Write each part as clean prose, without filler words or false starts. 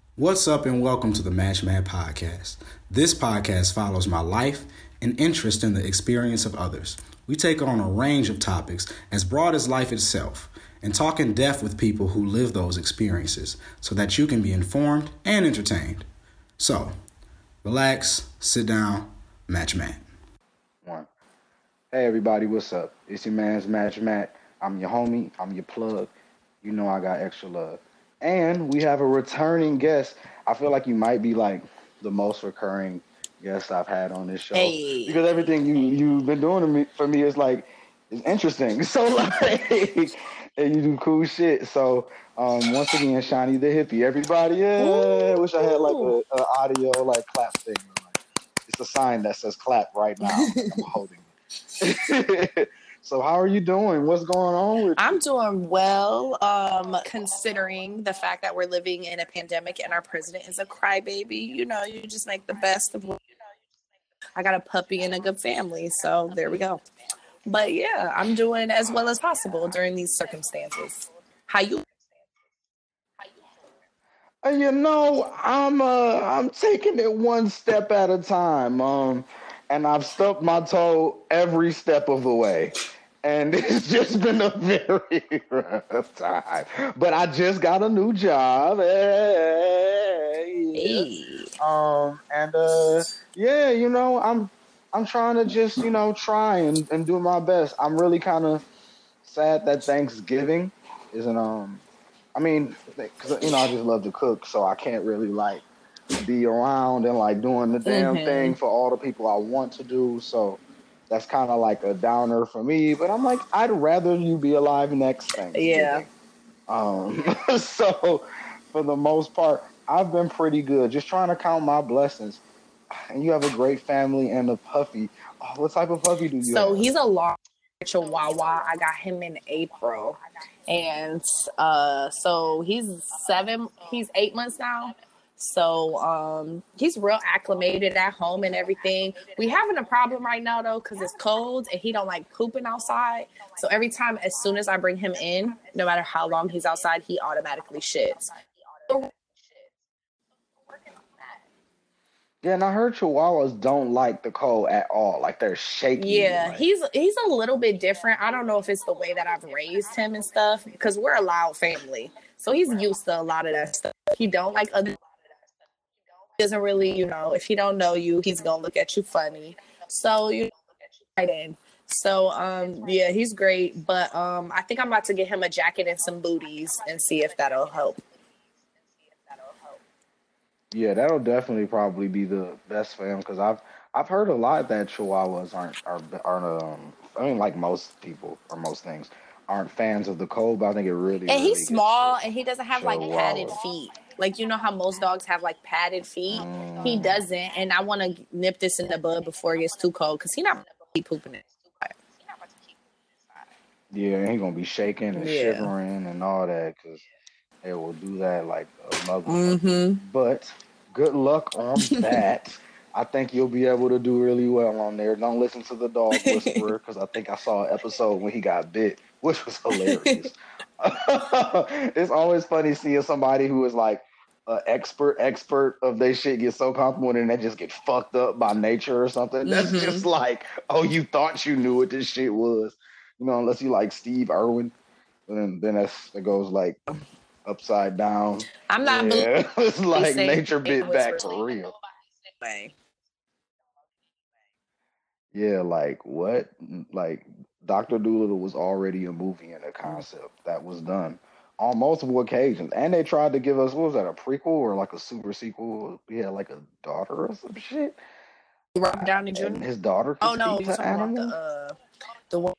What's up and welcome to the Match Mad Podcast. This podcast follows my life and interest in the experience of others. We take on a range of topics as broad as life itself and talk in depth with people who live those experiences so that you can be informed and entertained. So, relax, sit down, Match Mad. One. Hey everybody, what's up? It's your man's Match Matt. I'm your homie, I'm your plug. You know I got extra love. And we have a returning guest. I feel like you might be like the most recurring guest I've had on this show. Hey. Because everything you've been doing for me is like is interesting. So like and you do cool shit. So once again, Shiny the hippie. Everybody, yeah. Wish I had like a audio like clap thing. It's a sign that says clap right now. I'm holding it. So how are you doing? What's going on with you? I'm doing well, considering the fact that we're living in a pandemic and our president is a crybaby. You know, you just make the best of what. I got a puppy and a good family, so there we go. But yeah, I'm doing as well as possible during these circumstances. How you? I'm taking it one step at a time. And I've stubbed my toe every step of the way. And it's just been a very rough time. But I just got a new job. Hey. I'm trying to just, try and do my best. I'm really kind of sad that Thanksgiving isn't, because, I just love to cook, so I can't really, be around and, doing the damn thing for all the people I want to do, so that's kind of like a downer for me, but I'm like, I'd rather you be alive next Thanksgiving. Yeah. So, for the most part, I've been pretty good, just trying to count my blessings, and you have a great family and a puppy. Oh, what type of puppy do you have? So he's a large Chihuahua. I got him in April. And so he's 8 months now. So he's real acclimated at home and everything. We having a problem right now though, because it's cold and he don't like pooping outside. So every time, as soon as I bring him in, no matter how long he's outside, he automatically shits. Yeah, and I heard Chihuahuas don't like the cold at all. Like they're shaky. Yeah, he's a little bit different. I don't know if it's the way that I've raised him and stuff, because we're a loud family. So he's used to a lot of that stuff. He don't like other. Doesn't really, if he don't know you, he's gonna look at you funny. So right in. So yeah, he's great. But I think I'm about to get him a jacket and some booties and see if that'll help. Yeah, that'll definitely probably be the best for him because I've heard a lot that Chihuahuas aren't like most people or most things aren't fans of the cold, but I think it really. And he's small and he doesn't have like padded feet. Like, you know how most dogs have like padded feet? He doesn't. And I want to nip this in the bud before it gets too cold because he's not keep pooping it. Yeah, and he's going to be shaking and shivering and all that because it will do that like a motherfucker. But good luck on that. I think you'll be able to do really well on there. Don't listen to the dog whisperer because I think I saw an episode when he got bit, which was hilarious. It's always funny seeing somebody who is like an expert of their shit get so complimented and they just get fucked up by nature or something. That's just like, oh, you thought you knew what this shit was. Unless you like Steve Irwin. And then it goes like upside down. I'm not it's like nature bit back for real. Yeah, like what? Like Dr. Dolittle was already a movie and a concept that was done on multiple occasions. And they tried to give us, what was that, a prequel or like a super sequel? We had like a daughter or some shit. Robert Downey Jr. And his daughter could speak to animals. The one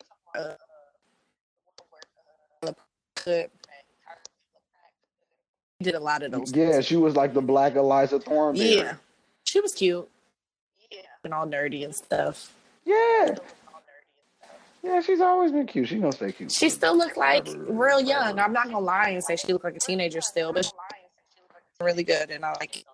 did a lot of those. Yeah, she was like the Black Eliza Thornberry. Yeah, she was cute. And all nerdy and stuff. Yeah. Yeah, she's always been cute. She gonna stay cute. She still looked like real young. I'm not gonna lie and say she looked like a teenager still, but she's really good, and I like it.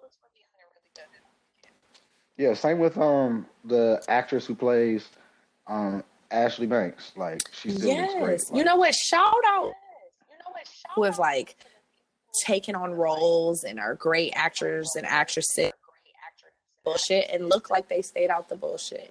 Yeah, same with the actress who plays Ashley Banks. Like she still looks great. You know what? Shout out with like taking on roles and are great actors and actresses bullshit and look like they stayed out the bullshit.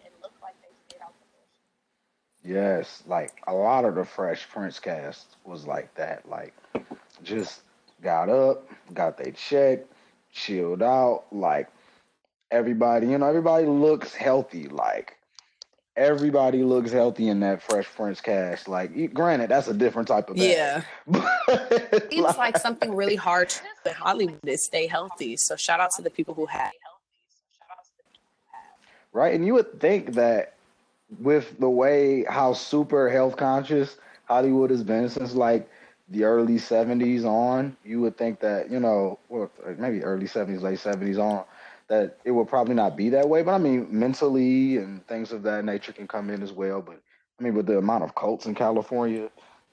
Yes, like a lot of the Fresh Prince cast was like that. Like, just got up, got their check, chilled out. Like, everybody, everybody looks healthy. Like, everybody looks healthy in that Fresh Prince cast. Like, granted, that's a different type of bag. Yeah. But It's like something really hard to do in Hollywood is stay healthy. So shout out to the people who have. Right, and you would think that with the way how super health conscious Hollywood has been since like the early 70s on, you would think that, well, maybe early 70s, late 70s on, that it would probably not be that way. But I mean, mentally and things of that nature can come in as well. But I mean, with the amount of cults in California,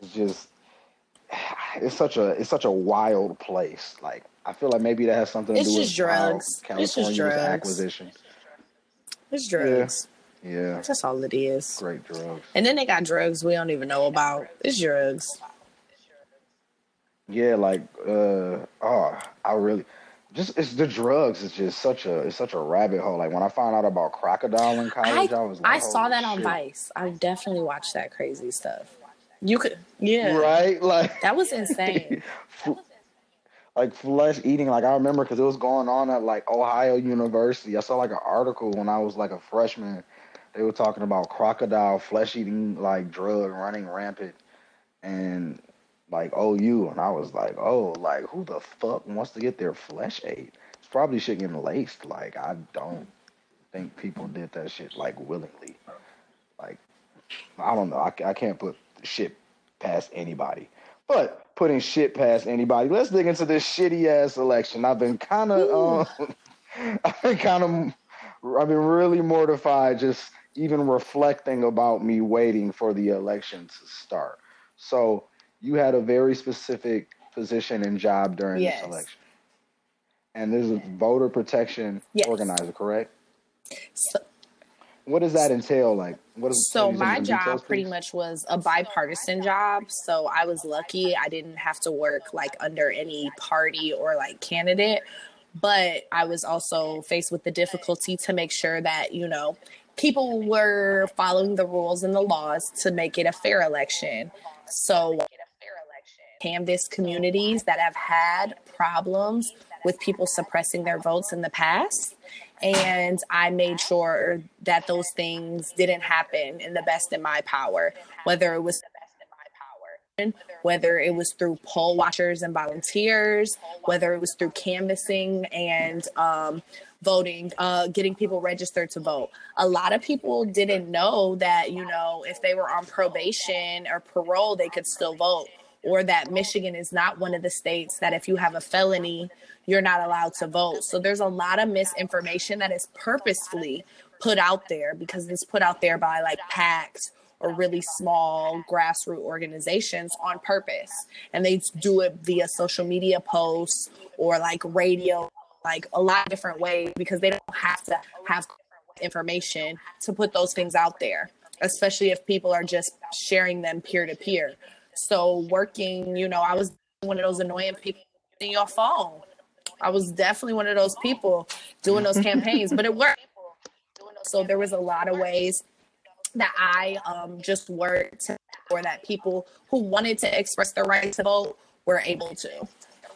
it's such a wild place. Like, I feel like maybe that has something to do with drugs. California's acquisition. It's drugs. Yeah. That's all it is. Great drugs. And then they got drugs we don't even know about. It's drugs. Yeah, like it's the drugs. It's just such a rabbit hole. Like, when I found out about Crocodile in college, I was like, I saw that on shit. Vice. I definitely watched that crazy stuff. You could, yeah, right? Like, that was insane. Like, flesh eating. Like, I remember because it was going on at like Ohio University. I saw like an article when I was like a freshman. They were talking about crocodile flesh eating like drug running rampant, and like OU, and I was like, oh, like, who the fuck wants to get their flesh ate? It's probably shit getting laced. Like, I don't think people did that shit like willingly. Like, I don't know. I can't put shit past anybody. But putting shit past anybody, let's dig into this shitty ass election. I've been really mortified just even reflecting about me waiting for the election to start. So you had a very specific position and job during this election. And there's a voter protection organizer, correct? So, what does that entail? Like, my job pretty much was a bipartisan job. So I was lucky. I didn't have to work like under any party or like candidate, but I was also faced with the difficulty to make sure that, people were following the rules and the laws to make it a fair election. So canvass communities that have had problems with people suppressing their votes in the past. And I made sure that those things didn't happen in the best in my power, whether it was through poll watchers and volunteers, whether it was through canvassing and voting, getting people registered to vote. A lot of people didn't know that, if they were on probation or parole, they could still vote, or that Michigan is not one of the states that if you have a felony, you're not allowed to vote. So there's a lot of misinformation that is purposefully put out there because it's put out there by like PACs or really small grassroots organizations on purpose. And they do it via social media posts or like radio, like a lot of different ways, because they don't have to have information to put those things out there, especially if people are just sharing them peer to peer. So working, I was one of those annoying people in your phone. I was definitely one of those people doing those campaigns, but it worked. So there was a lot of ways that I just worked for that people who wanted to express their right to vote were able to.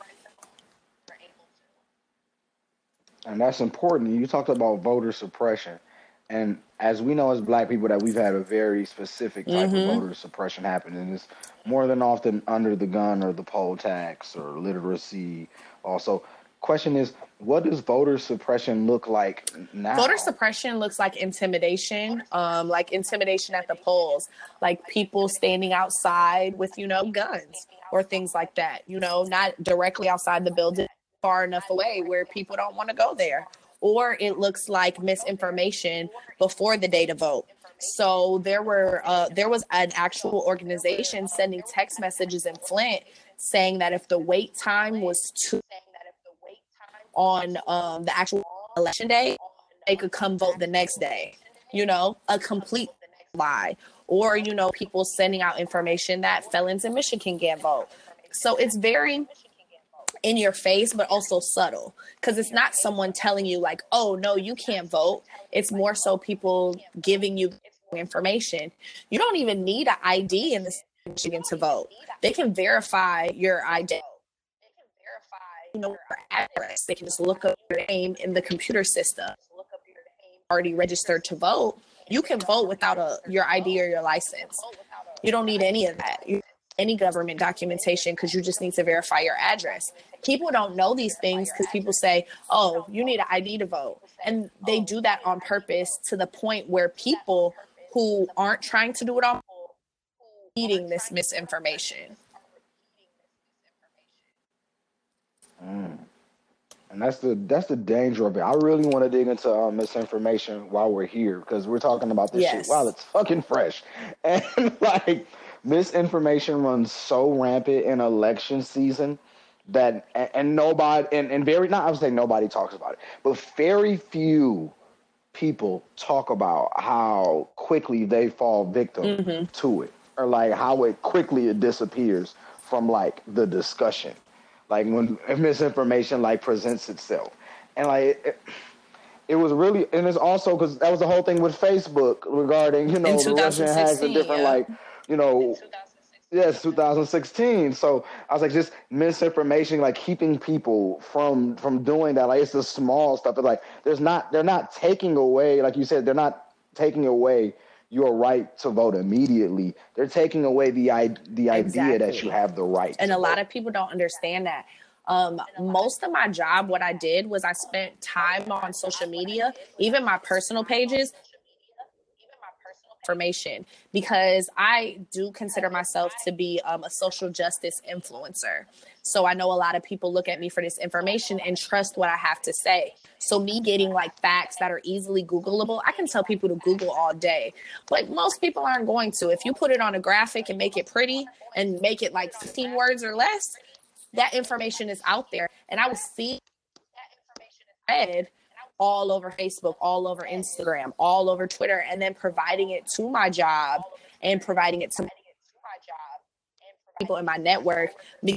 And that's important. You talked about voter suppression. And as we know as Black people that we've had a very specific type of voter suppression happen. And it's more than often under the gun or the poll tax or literacy. Also, question is, what does voter suppression look like now? Voter suppression looks like intimidation at the polls, like people standing outside with, guns or things like that, not directly outside the building, far enough away where people don't want to go there. Or it looks like misinformation before the day to vote. So there was an actual organization sending text messages in Flint saying that if the wait time was too on the actual election day, they could come vote the next day. A complete lie. Or, people sending out information that felons in Michigan can't vote. So it's very in your face, but also subtle. Because it's not someone telling you like, oh, no, you can't vote. It's more so people giving you information. You don't even need an ID in the state of Michigan to vote. They can verify your identity. You know, your address. They can just look up your name in the computer system. Already registered to vote. You can vote without your ID or your license. You don't need any of that. Any government documentation, because you just need to verify your address. People don't know these things because people say, oh, you need an ID to vote. And they do that on purpose to the point where people who aren't trying to do it on eating this misinformation. And that's the danger of it. I really want to dig into misinformation while we're here, because we're talking about this shit while it's fucking fresh. And like, misinformation runs so rampant in election season that, and nobody, and very, not I would say nobody talks about it, but very few people talk about how quickly they fall victim to it, or like how quickly it disappears from like the discussion. Like when misinformation like presents itself, and like it was really, and it's also because that was the whole thing with Facebook regarding, you know, the Russian hacks and different like, you know, 2016. So I was like, just misinformation, like keeping people from doing that. Like it's the small stuff. But like they're not taking away, like you said, they're not taking away your right to vote immediately. They're taking away the idea that you have the right and to a vote. lot of people don't understand that. Most of my job, what I did was I spent time on social media, even my personal pages, information, because I do consider myself to be a social justice influencer. So I know a lot of people look at me for this information and trust what I have to say. So me getting like facts that are easily Googleable, I can tell people to Google all day, but most people aren't going to. If you put it on a graphic and make it pretty and make it like 15 words or less, that information is out there. And I will see read all over Facebook, all over Instagram, all over Twitter, and then providing it to my job and providing it to people in my network.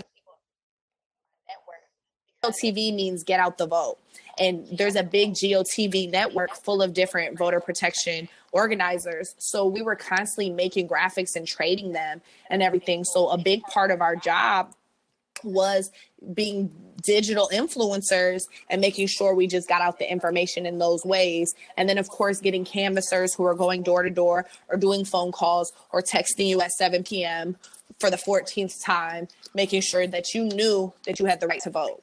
GOTV means get out the vote. And there's a big GOTV network full of different voter protection organizers. So we were constantly making graphics and trading them and everything. So a big part of our job was being digital influencers and making sure we just got out the information in those ways. And then, of course, getting canvassers who are going door to door or doing phone calls or texting you at 7 p.m. for the 14th time, making sure that you knew that you had the right to vote.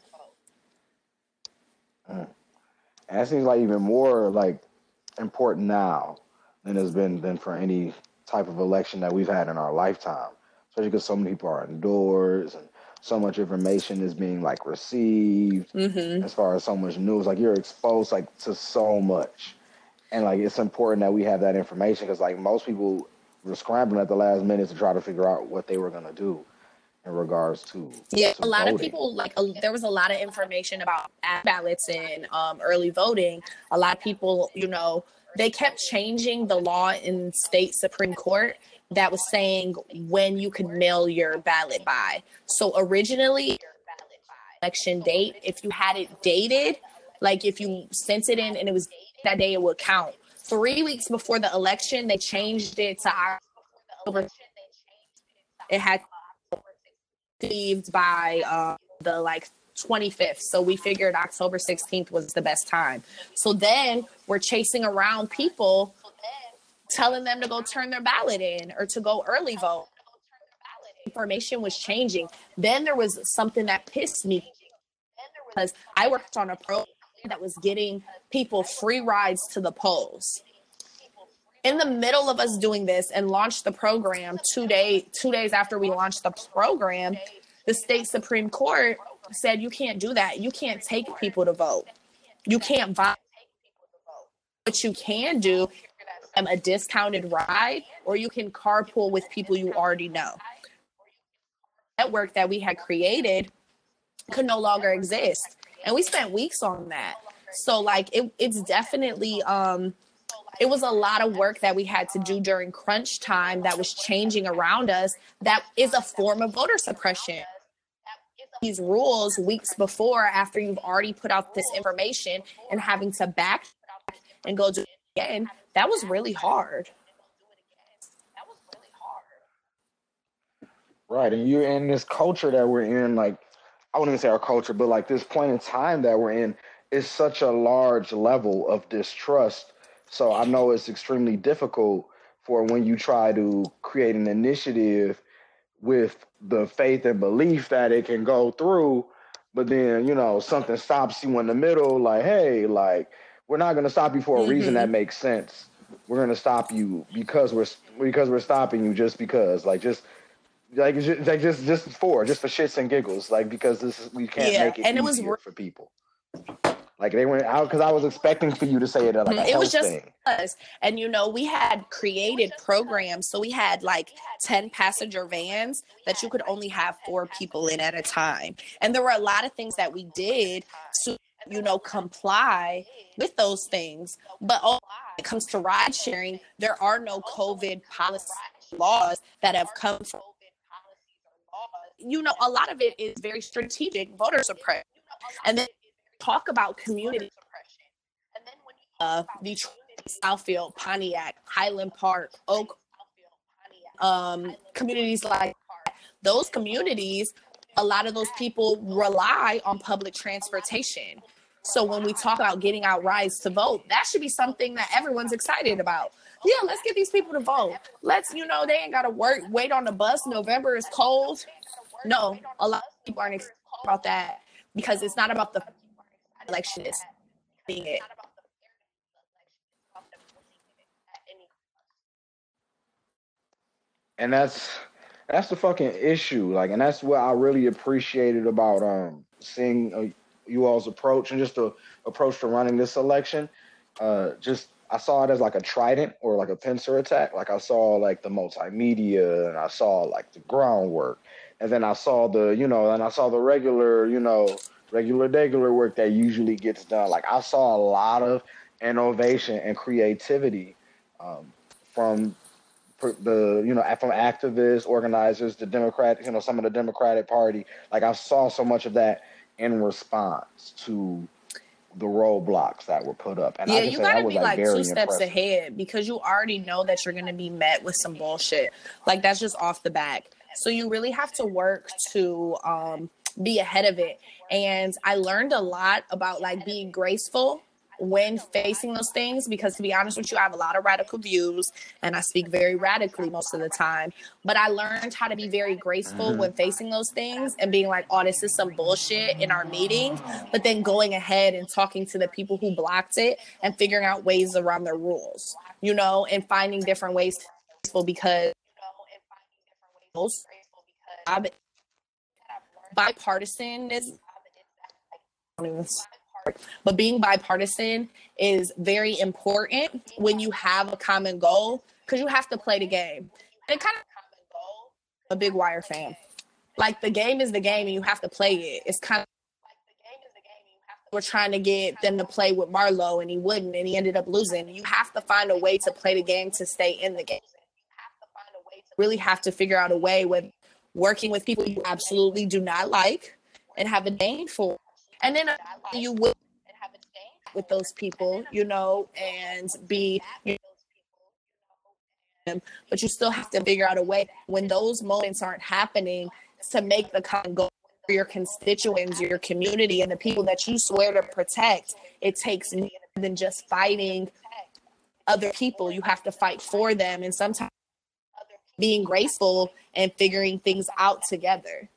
And that seems like even more like important now than it's been for any type of election that we've had in our lifetime, especially because so many people are indoors and so much information is being like received as far as so much news. Like you're exposed like to so much, and like it's important that we have that information, because like most people were scrambling at the last minute to try to figure out what they were going to do in regards to a lot voting. Of people like there was a lot of information about ballots and early voting. A lot of people, you know, they kept changing the law in state Supreme Court that was saying when you could mail your ballot by. So originally, election date, if you had it dated, like if you sent it in and it was that day, it would count. 3 weeks before the election, they changed it to October. It had received by the like 25th. So we figured October 16th was the best time. So then we're chasing around people, telling them to go turn their ballot in or to go early vote. Information was changing. Then there was something that pissed me, because I worked on a program that was getting people free rides to the polls. In the middle of us doing this and launched the program, 2 days after we launched the program, the state Supreme Court said, you can't do that. You can't take people to vote. You can't buy. What you can do, a discounted ride, or you can carpool with people you already know. Network that we had created could no longer exist. And we spent weeks on that. So like it's definitely it was a lot of work that we had to do during crunch time that was changing around us. That is a form of voter suppression. these rules weeks before, after you've already put out this information, and having to back and go do it again, that was really hard. Right, and you're in this culture that we're in, like, I wouldn't even say our culture, but like this point in time that we're in is such a large level of distrust. So I know it's extremely difficult for when you try to create an initiative with the faith and belief that it can go through, but then, you know, something stops you in the middle, like, hey, like, we're not going to stop you for a reason that makes sense. We're going to stop you because we're stopping you just because, like, just for shits and giggles, like, because we can't make it easier for people. Like, they went out because I was expecting for you to say it like a health thing. Us. And, you know, we had created programs. So we had like 10 passenger vans that you could only have 4 people in at a time. And there were a lot of things that we did to, you know, comply with those things. But when it comes to ride sharing, there are no COVID policy laws that have come from. You know, a lot of it is very strategic voter suppression. And then talk about community. Detroit, Southfield, Pontiac, Highland Park, Oak, communities like that. Those communities, a lot of those people rely on public transportation. So when we talk about getting out rides to vote, that should be something that everyone's excited about. Yeah, let's get these people to vote. Let's, you know, they ain't got to wait on the bus. November is cold. No, a lot of people aren't excited about that because it's not about the election. It's being it. And that's the fucking issue. Like, and that's what I really appreciated about seeing you all's approach and just the approach to running this election. I saw it as like a trident or like a pincer attack. Like, I saw like the multimedia and I saw like the groundwork. And then I saw the regular work that usually gets done. Like, I saw a lot of innovation and creativity from activists, organizers, the Democrat, some of the Democratic Party. Like, I saw so much of that in response to the roadblocks that were put up. And yeah, you gotta be like 2 steps ahead because you already know that you're gonna be met with some bullshit. Like, that's just off the back. So you really have to work to be ahead of it. And I learned a lot about like being graceful when facing those things, because to be honest with you, I have a lot of radical views and I speak very radically most of the time, but I learned how to be very graceful when facing those things and being like, oh, this is some bullshit in our meeting, but then going ahead and talking to the people who blocked it and figuring out ways around their rules, you know, and finding different ways to be graceful, because bipartisan is, but being bipartisan is very important when you have a common goal, because you have to play the game. And kind of a big Wire fan. Like, the game is the game and you have to play it. It's kind of, we're trying to get them to play with Marlo and he wouldn't, and he ended up losing. You have to find a way to play the game to stay in the game. Really have to figure out a way with working with people you absolutely do not like and have a disdain for. And then you will with those people, you know, and be, but you still have to figure out a way when those moments aren't happening to make the common goal for your constituents, your community, and the people that you swear to protect. It takes more than just fighting other people. You have to fight for them, and sometimes being graceful and figuring things out together.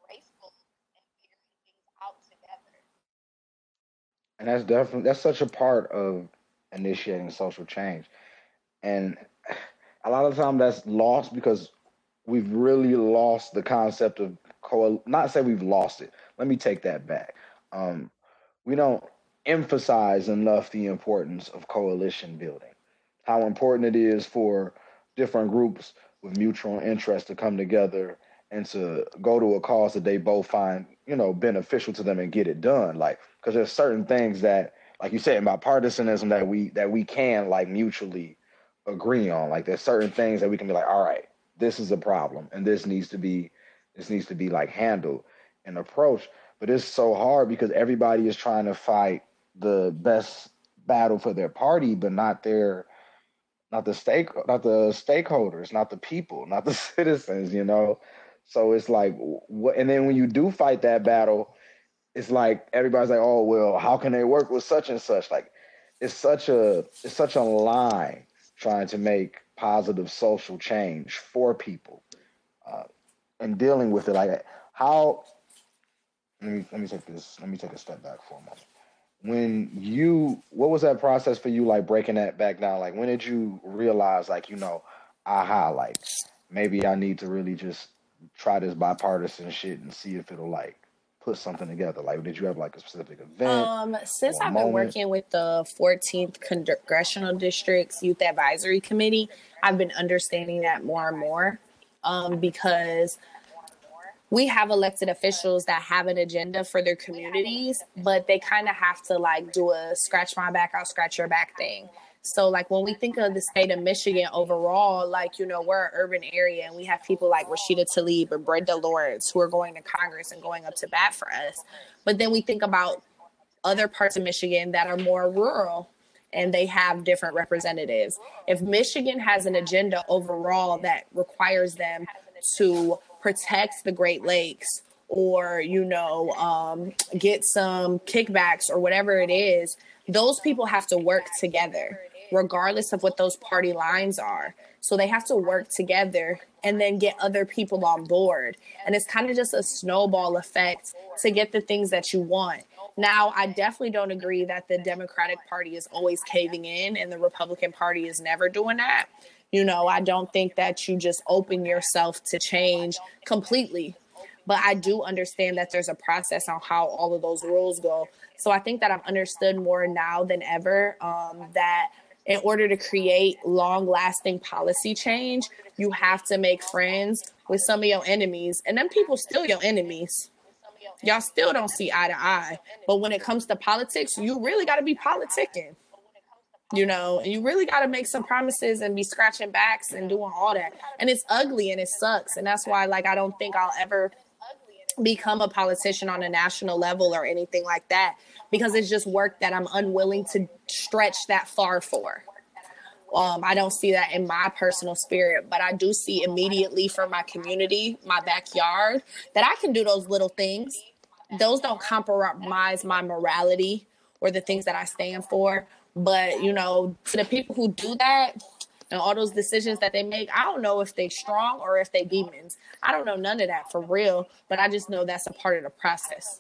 And that's such a part of initiating social change. And a lot of the time that's lost because we've really lost the concept of not say we've lost it. Let me take that back. We don't emphasize enough the importance of coalition building, how important it is for different groups with mutual interest to come together and to go to a cause that they both find, beneficial to them and get it done. Like, because there's certain things that, like you said, about partisanism that we can like mutually agree on. Like, there's certain things that we can be like, all right, this is a problem and this needs to be like handled. and approach. But it's so hard because everybody is trying to fight the best battle for their party, but not the stakeholders, not the people, not the citizens, you know. So it's like what, and then when you do fight that battle, it's like everybody's like, oh well, how can they work with such and such? Like it's such a line trying to make positive social change for people, and dealing with it like how. Let me take a step back for a moment. What was that process for you, like breaking that back down? Like when did you realize, like, aha, like maybe I need to really just try this bipartisan shit and see if it'll like put something together? Like, did you have like a specific event Since or a I've been moment? working with the 14th Congressional District's Youth Advisory Committee, I've been understanding that more and more, because we have elected officials that have an agenda for their communities, but they kind of have to like do a scratch my back, I'll scratch your back thing. So like when we think of the state of Michigan overall, like, we're an urban area and we have people like Rashida Tlaib or Brenda Lawrence who are going to Congress and going up to bat for us. But then we think about other parts of Michigan that are more rural and they have different representatives. If Michigan has an agenda overall that requires them to protect the Great Lakes or, get some kickbacks or whatever it is, those people have to work together, regardless of what those party lines are. So they have to work together and then get other people on board. And it's kind of just a snowball effect to get the things that you want. Now, I definitely don't agree that the Democratic Party is always caving in and the Republican Party is never doing that. I don't think that you just open yourself to change completely. But I do understand that there's a process on how all of those rules go. So I think that I've understood more now than ever that in order to create long-lasting policy change, you have to make friends with some of your enemies. And them people still your enemies. Y'all still don't see eye to eye. But when it comes to politics, you really got to be politicking. And you really got to make some promises and be scratching backs and doing all that. And it's ugly and it sucks. And that's why, like, I don't think I'll ever become a politician on a national level or anything like that, because it's just work that I'm unwilling to stretch that far for. I don't see that in my personal spirit, but I do see immediately for my community, my backyard, that I can do those little things. Those don't compromise my morality or the things that I stand for. But, to the people who do that and all those decisions that they make, I don't know if they strong or if they demons. I don't know none of that for real, but I just know that's a part of the process.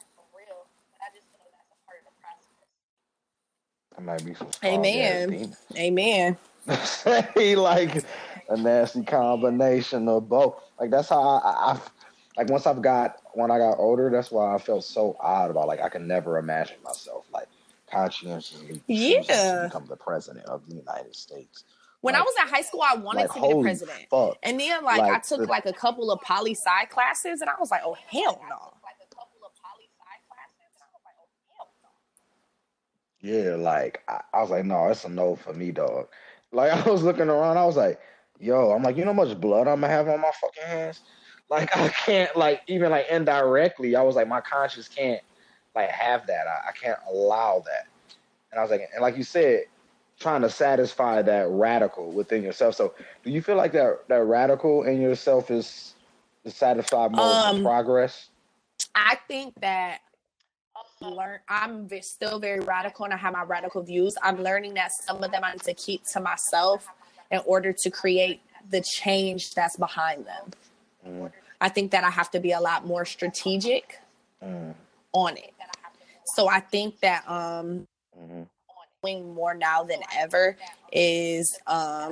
It might be some strong Amen. Amen. Like a nasty combination of both. Like that's how I like when I got older, that's why I felt so odd about like I could never imagine myself like conscientiously choosing to become the president of the United States. When I was in high school, I wanted to be the president. Fuck. And then I took like a couple of poli-sci classes and I was like, oh, hell no. Yeah, like I was like, no, it's a no for me, dog. Like I was looking around, I was like, yo, I'm like, you know how much blood I'm gonna have on my fucking hands? Like I can't, like even like indirectly, I was like, my conscience can't like have that. I can't allow that. And I was like, and like you said, trying to satisfy that radical within yourself. So do you feel like that radical in yourself is satisfied more with progress? I think that I'm still very radical and I have my radical views. I'm learning that some of them I need to keep to myself in order to create the change that's behind them. I think that I have to be a lot more strategic on it. So I think that doing more now than ever is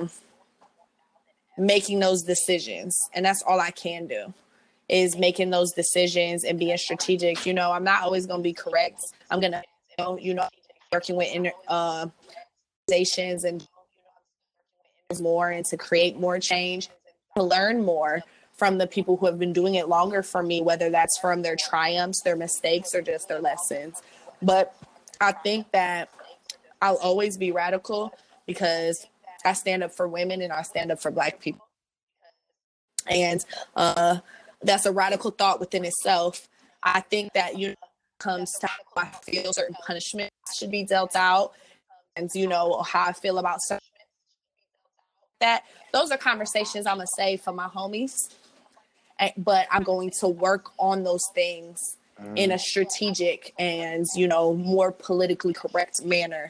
making those decisions. And that's all I can do, is making those decisions and being strategic. I'm not always going to be correct. I'm going to, working with organizations and more and to create more change, to learn more from the people who have been doing it longer for me, whether that's from their triumphs, their mistakes, or just their lessons. But I think that I'll always be radical because I stand up for women and I stand up for Black people. And that's a radical thought within itself. I think that, comes to how I feel certain punishments should be dealt out, and, how I feel about certain that. Those are conversations I'm going to save for my homies. But I'm going to work on those things in a strategic and, more politically correct manner.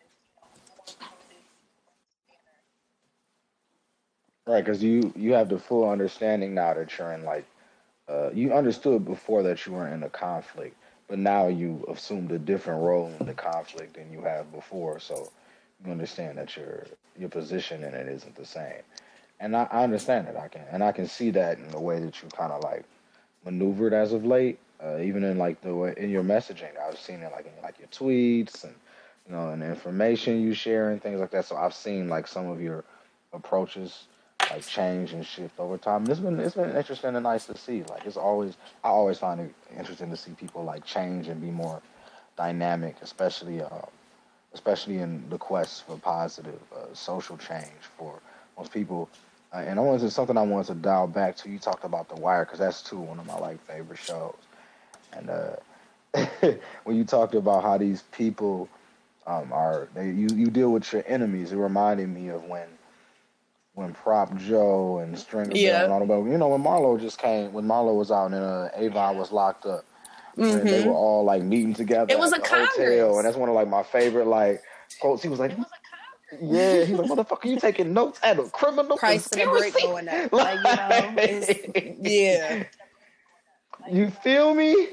Right, because you have the full understanding now that you're in, like, you understood before that you weren't in a conflict, but now you assumed a different role in the conflict than you have before. So you understand that your position in it isn't the same. And I understand it. I can see that in the way that you kind of like maneuvered as of late. Even in like the way in your messaging, I've seen it like in like your tweets and and the information you share and things like that. So I've seen like some of your approaches like change and shift over time. And it's been interesting and nice to see. Like I always find it interesting to see people like change and be more dynamic, especially in the quest for positive social change for most people. And something I wanted to dial back to. You talked about The Wire because that's too one of my like favorite shows. And when you talked about how these people you deal with your enemies, it reminded me of when Prop Joe and Stringer Bell and all about when Marlo was out and Avon was locked up. When they were all like meeting together it was at a the Congress. hotel, and that's one of like my favorite like quotes. He was like, "Yeah," he's like, "Motherfucker, you taking notes at a criminal price of the brick going up." Like, yeah. You feel me?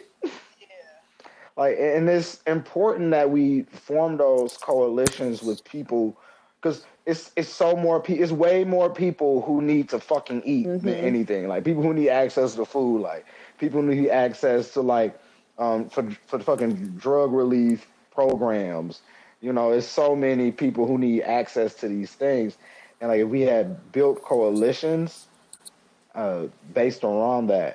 Like, and it's important that we form those coalitions with people because it's it's way more people who need to fucking eat than anything. Like people who need access to food, like people who need access to like for fucking drug relief programs. It's so many people who need access to these things, and like if we had built coalitions based around that,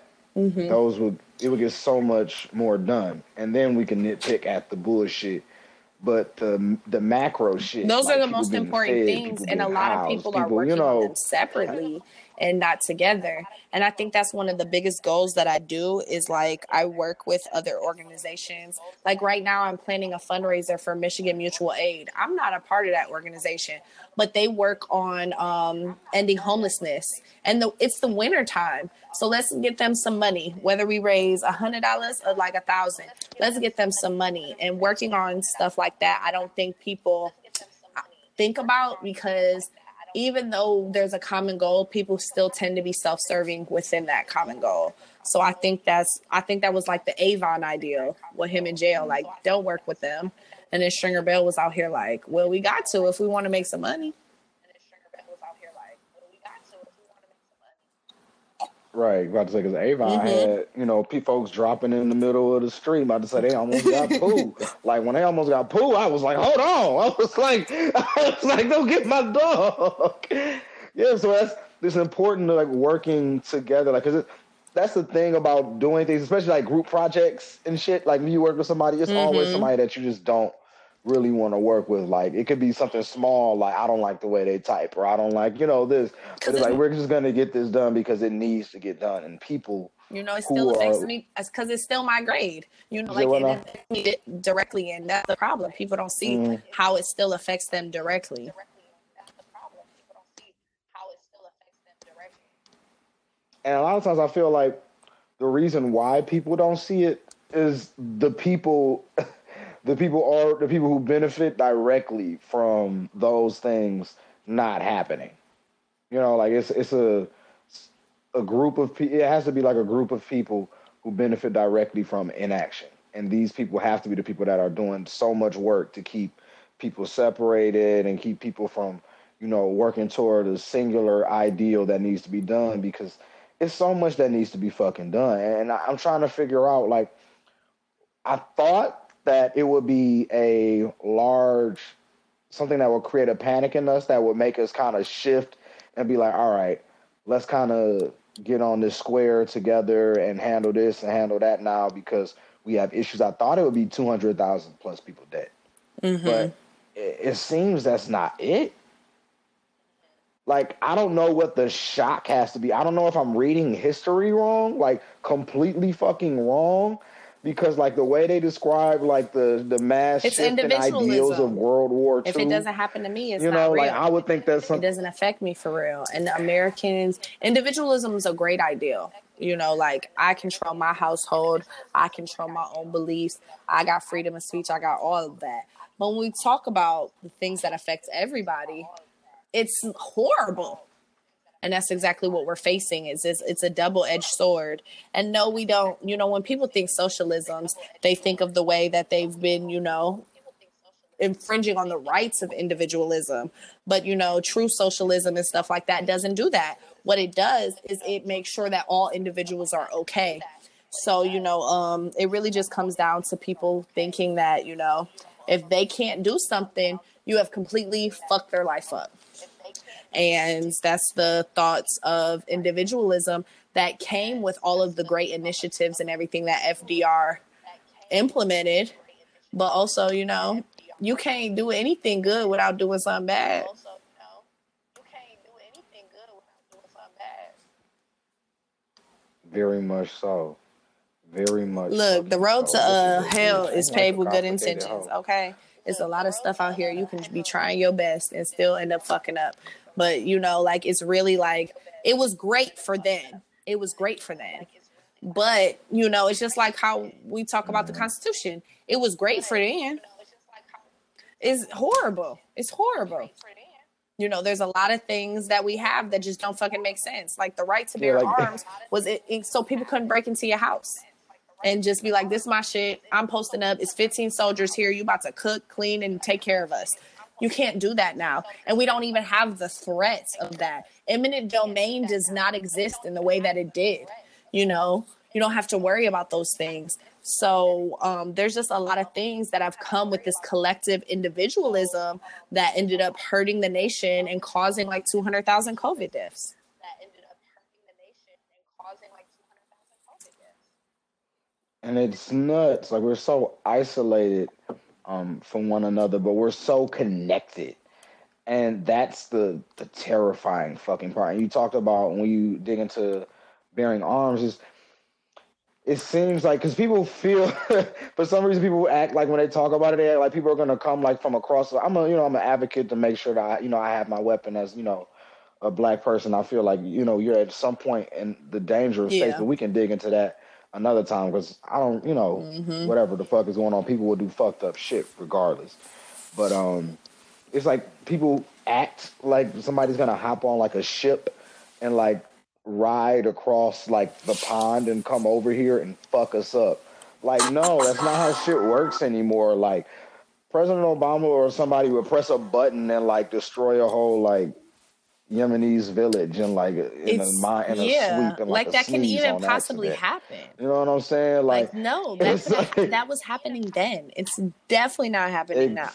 it would get so much more done, and then we can nitpick at the bullshit. But the macro shit, those like are the most important things, and a lot of people are working on them separately and not together. And I think that's one of the biggest goals that I do is like I work with other organizations. Like right now I'm planning a fundraiser for Michigan Mutual Aid. I'm not a part of that organization, but they work on ending homelessness, and it's the winter time. So let's get them some money, whether we raise $100 or like $1,000, let's get them some money. And working on stuff like that, I don't think people think about, because even though there's a common goal, people still tend to be self-serving within that common goal. So I think that was like the Avon idea with him in jail. Like, don't work with them. And then Stringer Bell was out here like, well, we got to if we want to make some money. Right, about to say, because Avon had, folks dropping in the middle of the street, about to say they almost got poo. Like, when they almost got poo, I was like, hold on. I was like, go get my dog. Yeah, so it's important to, like, working together. Like, because that's the thing about doing things, especially, like, group projects and shit. Like, when you work with somebody, it's always somebody that you just don't really want to work with. Like, it could be something small, like I don't like the way they type, or I don't like this, but it's like we're just gonna get this done because it needs to get done. And people it still affects me because it's still my grade, like it affects me directly, and that's the problem. People don't see how it still affects them directly. And a lot of times I feel like the reason why people don't see it is the people who benefit directly from those things not happening. Like it's a group of people. It has to be like a group of people who benefit directly from inaction. And these people have to be the people that are doing so much work to keep people separated and keep people from, working toward a singular ideal that needs to be done, because it's so much that needs to be fucking done. And I'm trying to figure out, like, I thought that it would be something that would create a panic in us that would make us kind of shift and be like, all right, let's kind of get on this square together and handle this and handle that now because we have issues. I thought it would be 200,000 plus people dead, but it seems that's not it. like, I don't know what the shock has to be. I don't know if I'm reading history wrong, like completely fucking wrong, because like the way they describe like the mass shift in ideals of World War II. If it doesn't happen to me, it's you know, not real. Like I would think that's it doesn't affect me for real. And Americans, individualism is a great ideal. You know, like I control my household, I control my own beliefs, I got freedom of speech, I got all of that. But when we talk about the things that affect everybody, it's horrible. And that's exactly what we're facing. It's a double-edged sword. And no, we don't, you know, when people think socialisms, they think of the way that they've been, you know, infringing on the rights of individualism. But, you know, true socialism and stuff like that doesn't do that. What it does is it makes sure that all individuals are okay. So, you know, it really just comes down to people thinking that, you know, if they can't do something, you have completely fucked their life up. And that's the thoughts of individualism that came with all of the great initiatives and everything that FDR implemented. But also, you know, you can't do anything good without doing something bad. Very much so. Very much. Look, the road to hell is paved with good intentions, okay? It's a lot of stuff out here. You can be trying your best and still end up fucking up. But, you know, like, it's really like, it was great for then. It was great for then. But, you know, it's just like how we talk about the Constitution. It was great for then. It's horrible. It's horrible. You know, there's a lot of things that we have that just don't fucking make sense. Like the right to bear arms was it so people couldn't break into your house and just be like, this is my shit. I'm posting up. It's 15 soldiers here. You about to cook, clean, and take care of us. You can't do that now. And we don't even have the threat of that. Eminent domain does not exist in the way that it did. You know, you don't have to worry about those things. So there's just a lot of things that have come with this collective individualism that ended up hurting the nation and causing like 200,000 COVID deaths. And it's nuts. Like, we're so isolated from one another, but we're so connected. And that's the terrifying fucking part. And you talked about when you dig into bearing arms, it seems like, because people feel, for some reason, people act like when they talk about it, they act like people are going to come like from across. I'm an advocate to make sure that I have my weapon as, a black person. I feel like, you're at some point in the danger of safety. We can dig into that another time, because I don't, whatever the fuck is going on, people will do fucked up shit regardless. But it's like people act like somebody's going to hop on like a ship and like ride across like the pond and come over here and fuck us up. Like, no, that's not how shit works anymore. Like, President Obama or somebody would press a button and like destroy a whole like Yemenis village and like in a sweep and like that can even possibly happen. You know what I'm saying? Like no, that was happening then. It's definitely not happening now.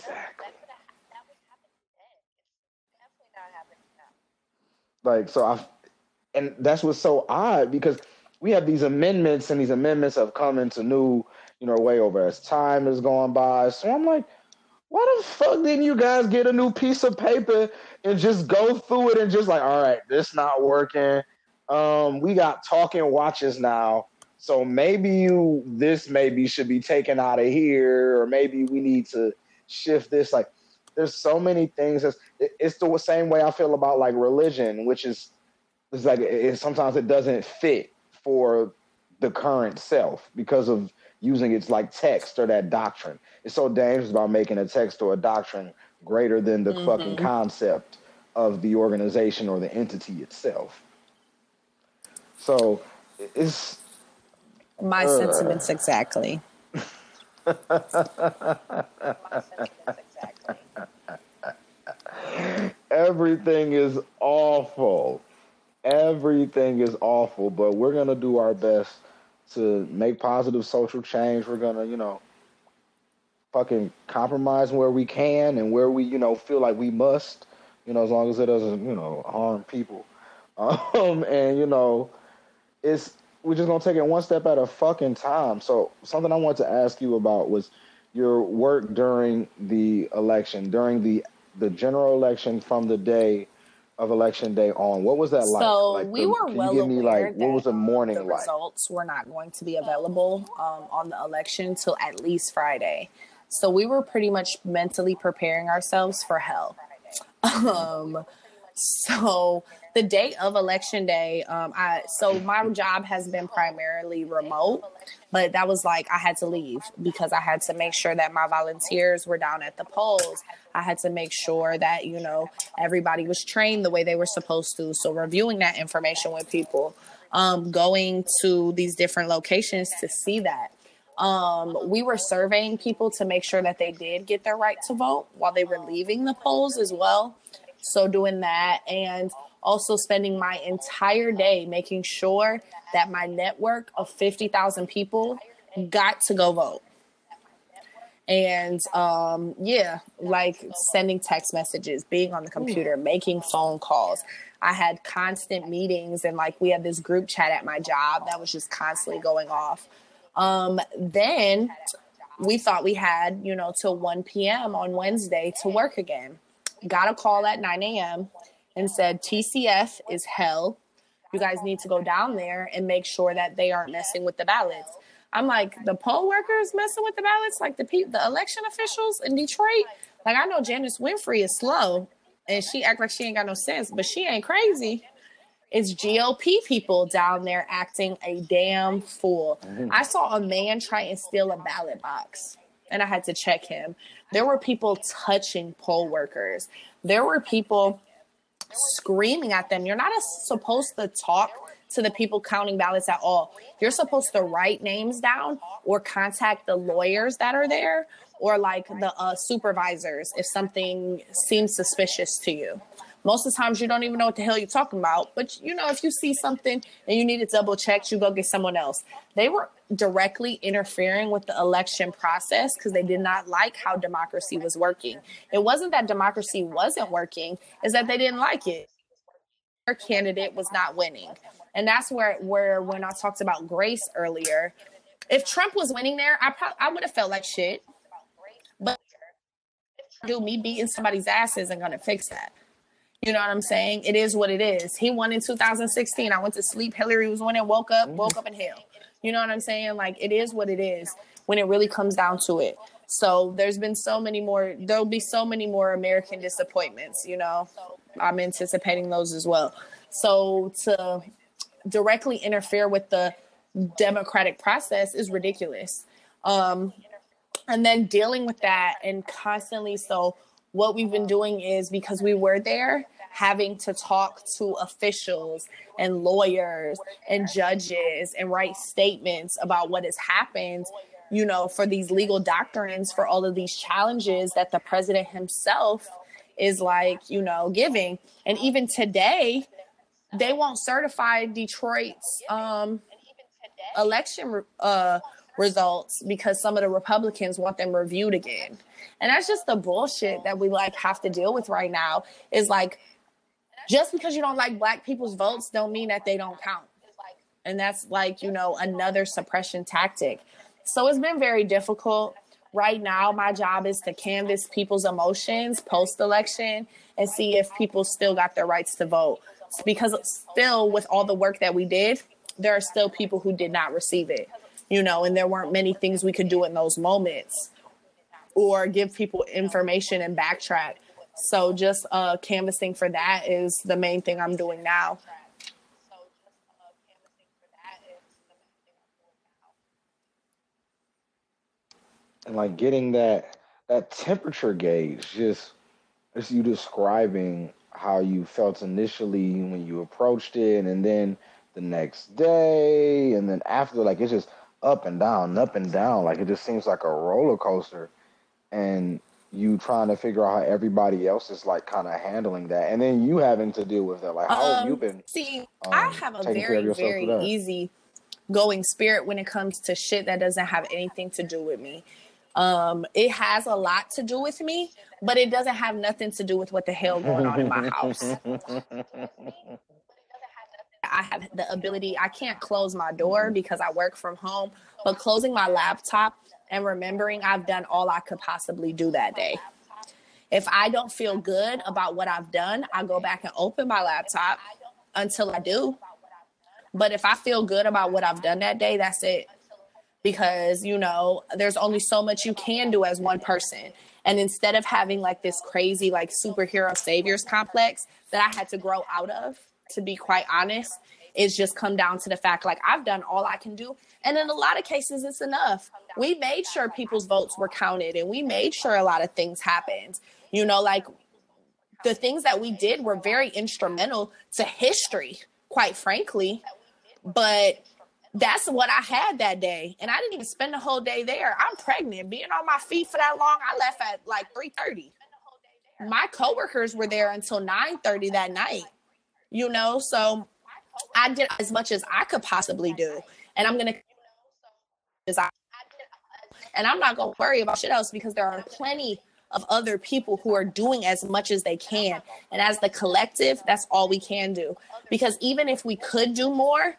Like, so and that's what's so odd, because we have these amendments, and these amendments have come into new, way over as time has gone by. So I'm like, why the fuck didn't you guys get a new piece of paper and just go through it and just like, all right, this not working. We got talking watches now. So maybe this should be taken out of here, or maybe we need to shift this. Like, there's so many things. It's the same way I feel about like religion, which is, it's like sometimes it doesn't fit for the current self because of using its like text or that doctrine. It's so dangerous about making a text or a doctrine greater than the fucking concept of the organization or the entity itself. So it's my sentiments exactly. Everything is awful. Everything is awful, but we're going to do our best to make positive social change. We're going to, fucking compromise where we can and where we, feel like we must, as long as it doesn't, harm people. And, we're just going to take it one step at a fucking time. So something I wanted to ask you about was your work during the election, during the general election from the day of election day on? What was that like? So Like we were well aware what was that the morning the like? results were not going to be available on the election till at least Friday. So we were pretty much mentally preparing ourselves for hell. So the day of election day, so my job has been primarily remote, but that was like I had to leave because I had to make sure that my volunteers were down at the polls. I had to make sure that, you know, everybody was trained the way they were supposed to. So reviewing that information with people, going to these different locations to see that. We were surveying people to make sure that they did get their right to vote while they were leaving the polls as well. So doing that, and also spending my entire day making sure that my network of 50,000 people got to go vote. And like sending text messages, being on the computer, making phone calls. I had constant meetings, and like we had this group chat at my job that was just constantly going off. Then we thought we had, you know, till 1 p.m. on Wednesday to work again. Got a call at 9 a.m. and said, TCF is hell. You guys need to go down there and make sure that they aren't messing with the ballots. I'm like, the poll workers messing with the ballots? Like the election officials in Detroit? Like, I know Janice Winfrey is slow and she act like she ain't got no sense, but she ain't crazy. It's GOP people down there acting a damn fool. I saw a man try and steal a ballot box, and I had to check him. There were people touching poll workers. There were people screaming at them. You're not supposed to talk to the people counting ballots at all. You're supposed to write names down or contact the lawyers that are there, or like the supervisors if something seems suspicious to you. Most of the times you don't even know what the hell you're talking about. But, you know, if you see something and you need it double checked, you go get someone else. They were directly interfering with the election process because they did not like how democracy was working. It wasn't that democracy wasn't working, it's that they didn't like it. Their candidate was not winning. And that's where when I talked about grace earlier, if Trump was winning there, I would have felt like shit. But me beating somebody's ass isn't going to fix that. You know what I'm saying? It is what it is. He won in 2016. I went to sleep. Hillary was winning, woke up in hell. You know what I'm saying? Like, it is what it is when it really comes down to it. So there'll be so many more American disappointments, you know. I'm anticipating those as well. So to directly interfere with the democratic process is ridiculous. And then dealing with that and constantly, so what we've been doing is, because we were there, having to talk to officials and lawyers and judges and write statements about what has happened, you know, for these legal doctrines, for all of these challenges that the president himself is like, you know, giving. And even today, they won't certify Detroit's election results because some of the Republicans want them reviewed again. And that's just the bullshit that we like have to deal with right now, is like, just because you don't like black people's votes don't mean that they don't count. And that's like, you know, another suppression tactic. So it's been very difficult. Right now, my job is to canvass people's emotions post-election and see if people still got their rights to vote. Because still, with all the work that we did, there are still people who did not receive it, you know, and there weren't many things we could do in those moments or give people information and backtrack. So just canvassing for that is the main thing I'm doing now. And like getting that temperature gauge, just you describing how you felt initially when you approached it, and then the next day, and then after, like it's just up and down, like it just seems like a roller coaster. And you trying to figure out how everybody else is like kind of handling that, and then you having to deal with that. Like, how have you been? I have a very easy going spirit when it comes to shit that doesn't have anything to do with me. It has a lot to do with me, but it doesn't have nothing to do with what the hell going on in my house. I have the ability, I can't close my door because I work from home, but closing my laptop and remembering I've done all I could possibly do that day. If I don't feel good about what I've done, I go back and open my laptop until I do. But if I feel good about what I've done that day, that's it. Because, you know, there's only so much you can do as one person. And instead of having like this crazy, like superhero saviors complex that I had to grow out of, to be quite honest, it's just come down to the fact, like, I've done all I can do. And in a lot of cases, it's enough. We made sure people's votes were counted, and we made sure a lot of things happened. You know, like, the things that we did were very instrumental to history, quite frankly. But that's what I had that day. And I didn't even spend the whole day there. I'm pregnant. Being on my feet for that long, I left at like 3:30. My coworkers were there until 9:30 that night. You know, so I did as much as I could possibly do. And I'm going to, and I'm not going to worry about shit else, because there are plenty of other people who are doing as much as they can. And as the collective, that's all we can do. Because even if we could do more,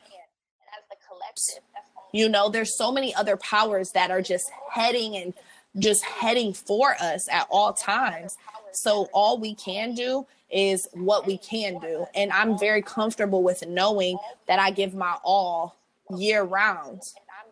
you know, there's so many other powers that are just heading for us at all times. So all we can do is what we can do. And I'm very comfortable with knowing that I give my all year round.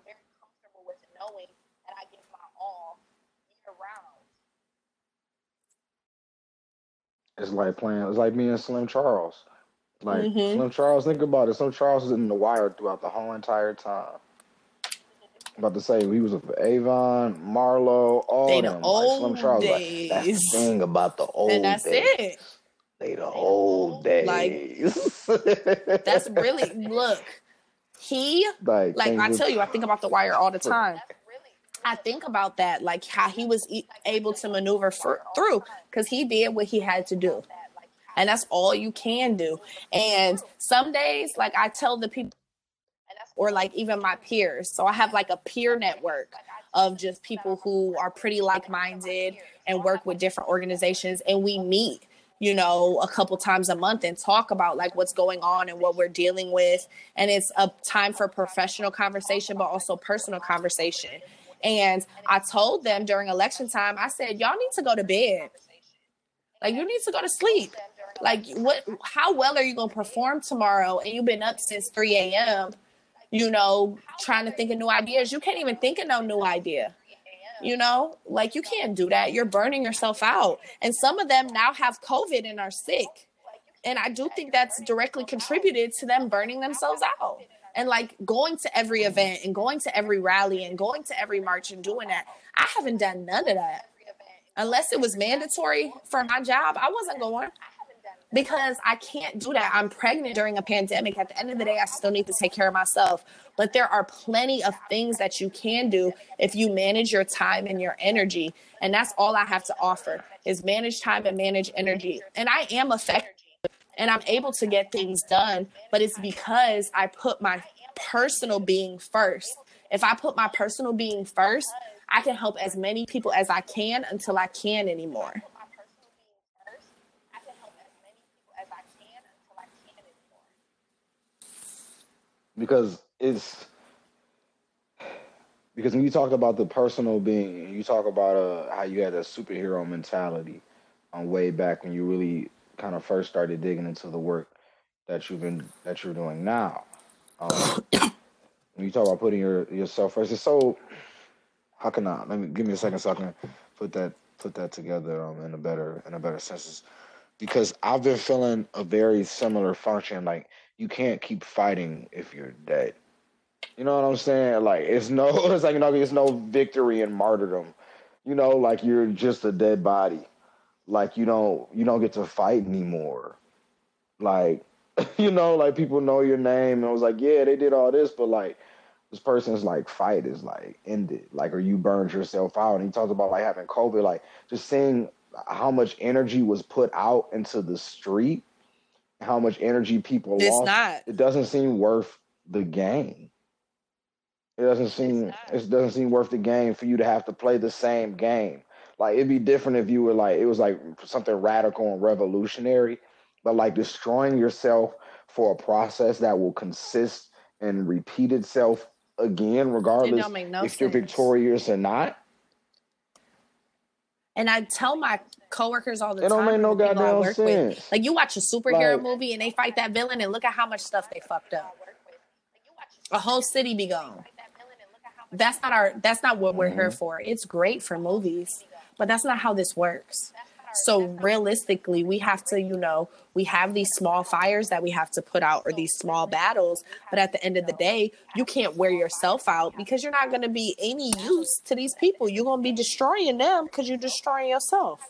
It's like me and Slim Charles. Like, Slim Charles, think about it. Slim Charles was in The Wire throughout the whole entire time. I'm about to say, he was with Avon, Marlo, all them. Like, Slim Charles, like, that's the thing about the old days. And that's it. They the old days. Like, that's really, look, like I tell you, I think about The Wire all the time. I think about that, like how he was able to maneuver through, because he did what he had to do. And that's all you can do. And some days, like, I tell the people, or like even my peers. So I have like a peer network of just people who are pretty like-minded and work with different organizations. And we meet, you know, a couple times a month and talk about like what's going on and what we're dealing with. And it's a time for professional conversation, but also personal conversation. And I told them during election time, I said, y'all need to go to bed. Like, you need to go to sleep. Like, how well are you going to perform tomorrow? And you've been up since 3 a.m., you know, trying to think of new ideas. You can't even think of no new idea. You know, like, you can't do that. You're burning yourself out. And some of them now have COVID and are sick. And I do think that's directly contributed to them burning themselves out. And like going to every event and going to every rally and going to every march and doing that. I haven't done none of that. Unless it was mandatory for my job, I wasn't going. Because I can't do that. I'm pregnant during a pandemic. At the end of the day, I still need to take care of myself. But there are plenty of things that you can do if you manage your time and your energy. And that's all I have to offer, is manage time and manage energy. And I am effective and I'm able to get things done, but it's because I put my personal being first. If I put my personal being first, I can help as many people as I can until I can't anymore. Because when you talk about the personal being, you talk about how you had a superhero mentality way back when you really kind of first started digging into the work that you're doing now. When you talk about putting yourself first, it's so, how can I, give me a second so I can put that together in a better sense. Because I've been feeling a very similar function. Like, you can't keep fighting if you're dead. You know what I'm saying? Like, it's like, you know, there's no victory in martyrdom. You know, like, you're just a dead body. Like, you don't get to fight anymore. Like, you know, like, people know your name and it was like, yeah, they did all this, but like, this person's like fight is like ended. Like, or you burned yourself out. And he talks about like having COVID, like just seeing how much energy was put out into the street, how much energy people lost. It doesn't seem worth the game. It doesn't seem worth the game for you to have to play the same game. Like, it'd be different if you were like, it was like something radical and revolutionary, but like destroying yourself for a process that will consist and repeat itself again, regardless if you're victorious or not. And I tell my coworkers all the time. It don't make no goddamn sense. With, like, you watch a superhero movie and they fight that villain and look at how much stuff they fucked up. A whole city be gone. That's not what we're here for. It's great for movies, but that's not how this works. So realistically, we have to, we have these small fires that we have to put out, or these small battles. But at the end of the day, you can't wear yourself out, because you're not going to be any use to these people. You're going to be destroying them because you're destroying yourself.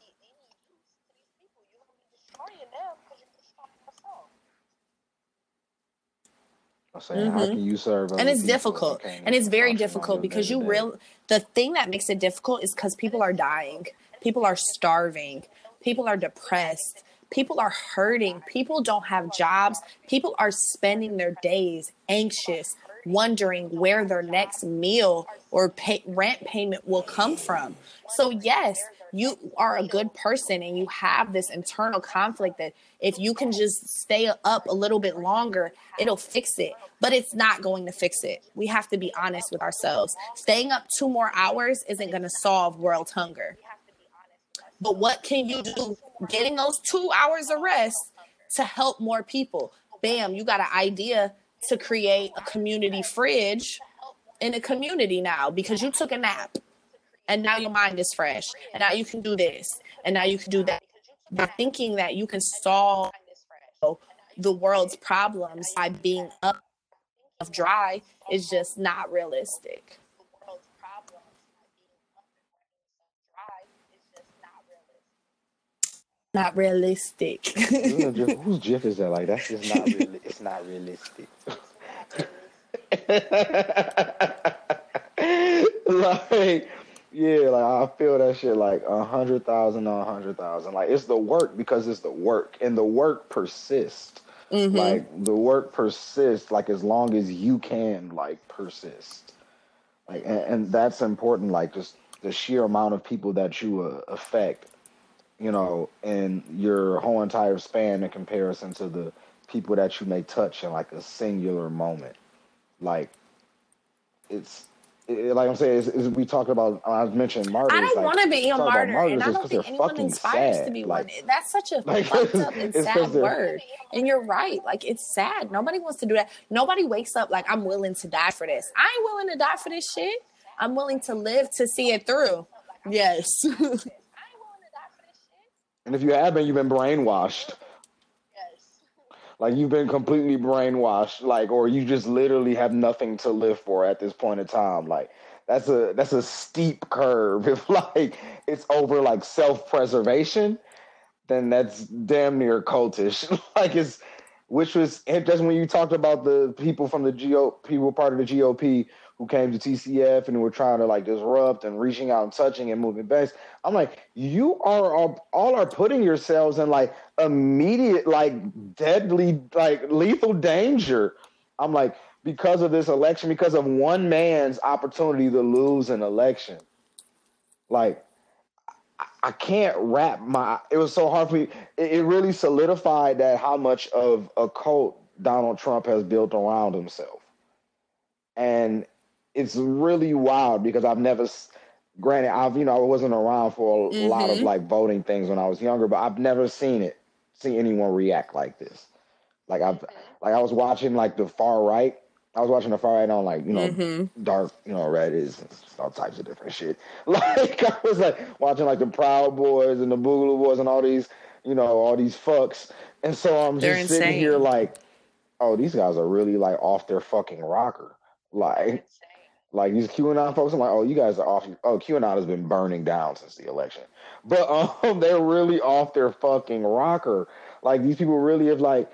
I'm saying, how can you serve? And it's difficult. And it's very difficult because the thing that makes it difficult is because people are dying. People are starving. People are depressed. People are hurting. People don't have jobs. People are spending their days anxious, wondering where their next meal or rent payment will come from. So yes, you are a good person and you have this internal conflict that if you can just stay up a little bit longer, it'll fix it. But it's not going to fix it. We have to be honest with ourselves. Staying up 2 more hours isn't going to solve world hunger. But what can you do getting those 2 hours of rest to help more people? Bam, you got an idea to create a community fridge in a community now because you took a nap and now your mind is fresh and now you can do this and now you can do that. By thinking that you can solve the world's problems by being up dry is just not realistic. Not realistic. Whose GIF is that? Like, that's just not real. It's not realistic. Like, yeah, like I feel that shit like 100,000 on 100,000. Like, it's the work because it's the work, and the work persists. Like, the work persists, like, as long as you can, like, persist. Like, and that's important. Like, just the sheer amount of people that you affect, in your whole entire span in comparison to the people that you may touch in like a singular moment. Like, like I'm saying, we talked about, I mentioned martyrs. I don't want to be a martyr, and I don't think anyone inspires to be one. That's such a fucked up and sad word. And you're right. Like, it's sad. Nobody wants to do that. Nobody wakes up like, I'm willing to die for this. I ain't willing to die for this shit. I'm willing to live to see it through. Yes. And if you haven't, you've been brainwashed. Yes. Like, you've been completely brainwashed, like, or you just literally have nothing to live for at this point in time. Like, that's a steep curve. If like it's over like self-preservation, then that's damn near cultish. Like, which was interesting when you talked about the people from the people part of the GOP who came to TCF and were trying to like disrupt and reaching out and touching and moving base. I'm like, you all are putting yourselves in like immediate, like deadly, like lethal danger. I'm like, because of this election, because of one man's opportunity to lose an election. Like, I can't it was so hard for me. It really solidified that how much of a cult Donald Trump has built around himself. And it's really wild because I wasn't around for a lot of like voting things when I was younger, but I've never seen anyone react like this. Like I was watching like the far right. I was watching the far right on like, dark, Reddit and all types of different shit. Like, I was like watching like the Proud Boys and the Boogaloo Boys and all these, all these fucks. And so I'm just sitting here like, oh, these guys are really like off their fucking rocker. Like these QAnon folks, I'm like, oh, you guys are off. Oh, QAnon has been burning down since the election. But they're really off their fucking rocker. Like, these people really have like,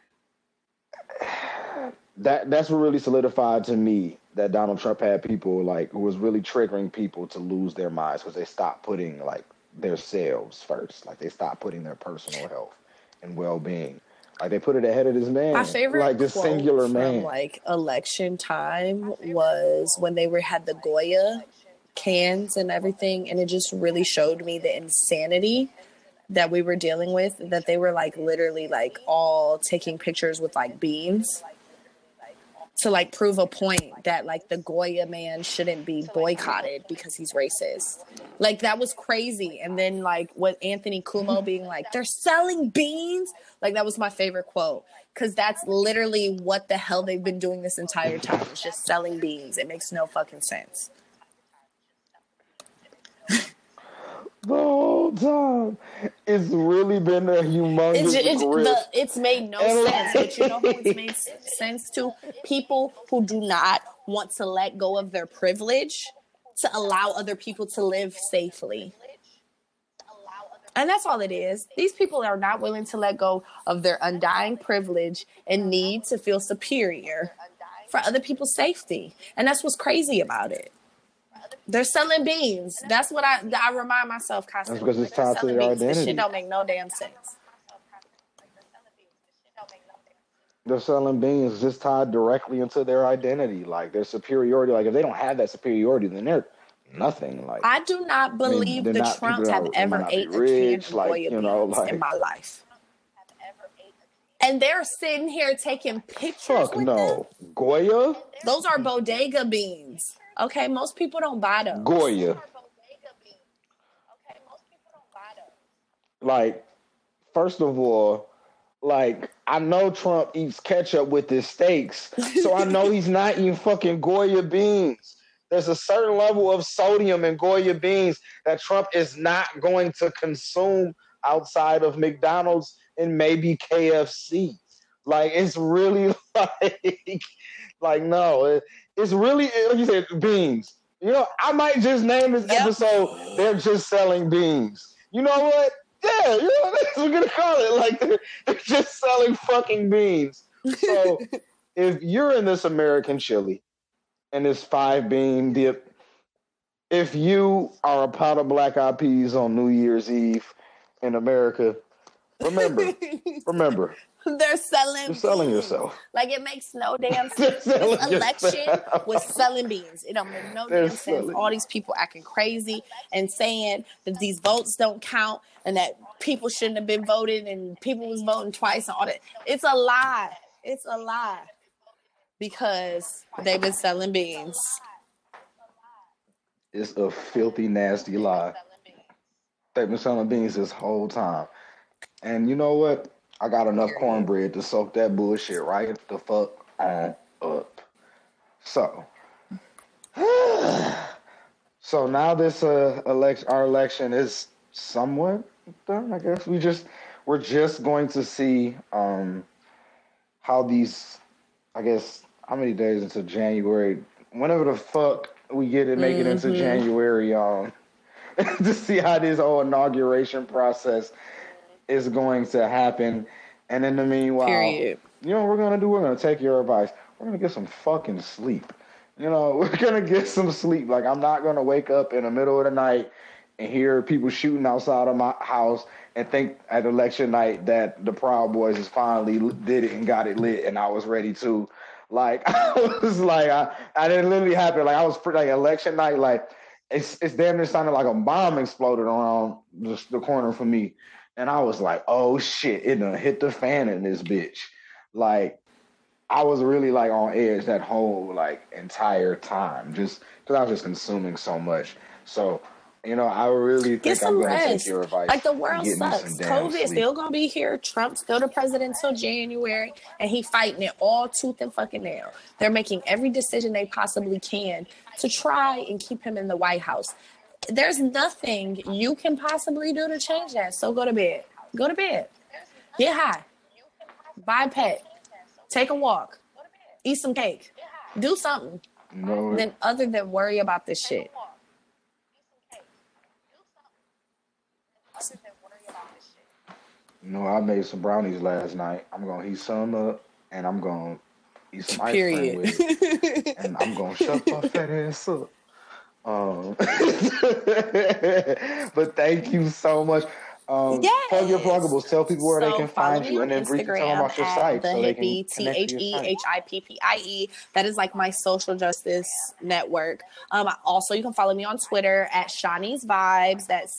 that's what really solidified to me that Donald Trump had people like who was really triggering people to lose their minds because they stopped putting like their selves first. Like, they stopped putting their personal health and well-being. Like, they put it ahead of this man. My favorite like this singular man. From like election time was when they had the Goya cans and everything, and it just really showed me the insanity that we were dealing with. That they were like literally like all taking pictures with like beans. to like prove a point that like the Goya man shouldn't be boycotted because he's racist. Like that was crazy. And then like what Anthony Cuomo being like, they're selling beans. Like that was my favorite quote. Cause that's literally what the hell they've been doing this entire time. It's just selling beans. It makes no fucking sense. The whole time, it's really been a humongous it's made no sense, but you know who it's made sense to? People who do not want to let go of their privilege to allow other people to live safely. And that's all it is. These people are not willing to let go of their undying privilege and need to feel superior for other people's safety. And that's what's crazy about it. They're selling beans. That's what I remind myself constantly. That's because it's tied to their identity. This shit don't make no damn sense. They're selling beans just tied directly into their identity, like their superiority. Like if they don't have that superiority, then they're nothing. Like I do not believe the Trumps have ever ate a can of Goya beans in my life. And they're sitting here taking pictures with them. Goya? Those are bodega beans. Okay, most people don't buy those. Goya. Like, first of all, like, I know Trump eats ketchup with his steaks, so I know he's not eating fucking Goya beans. There's a certain level of sodium in Goya beans that Trump is not going to consume outside of McDonald's and maybe KFC. Like, it's really like no, it's really, like you said, beans. You know, I might just name this episode, They're Just Selling Beans. You know what? Yeah, you know, that's what we're going to call it. Like, they're just selling fucking beans. So, if you're in this American chili and this 5-bean dip, if you are a pot of black eyed peas on New Year's Eve in America, remember, they're selling yourself. Like, it makes no damn sense. This election was selling beans. It don't make no damn sense. All these people acting crazy and saying that these votes don't count and that people shouldn't have been voted and people was voting twice and all that. It's a lie. It's a lie. Because they've been selling beans. It's a filthy, nasty lie. They've been selling beans this whole time. And you know what? I got enough cornbread to soak that bullshit right the fuck on up. So now this our election is somewhat done. I guess we're just going to see how these, I guess, how many days into January, whenever the fuck we get it, make it into January, to see how this whole inauguration process is going to happen. And in the meanwhile, you know what we're going to do? We're going to take your advice. We're going to get some fucking sleep. You know, we're going to get some sleep. Like, I'm not going to wake up in the middle of the night and hear people shooting outside of my house and think at election night that the Proud Boys just finally did it and got it lit and I was ready to. Like, I was like, I didn't literally happen. Like, I was like election night, like, it's damn near sounded like a bomb exploded around the corner from me. And I was like, oh shit, it done hit the fan in this bitch. Like, I was really like on edge that whole like entire time, just because I was just consuming so much. So, you know, I really think I'm going to take your advice. Like, the world sucks. COVID still going to be here. Trump's still the president until January, and he fighting it all tooth and fucking nail. They're making every decision they possibly can to try and keep him in the White House. There's nothing you can possibly do to change that. So go to bed. Go to bed. Get high. Buy a pet. Take a walk. Eat some cake. Do something. No. Then other than worry about this shit. No, I made some brownies last night. I'm going to heat some up and I'm going to eat some ice cream with it. And I'm going to shut my fat ass up. But thank you so much. Plug your pluggables. Tell people where they can find you, and then briefly tell them about your site so they can connect to your site. TheHippie. That is like my social justice network. Also, you can follow me on Twitter at Shani's Vibes. That's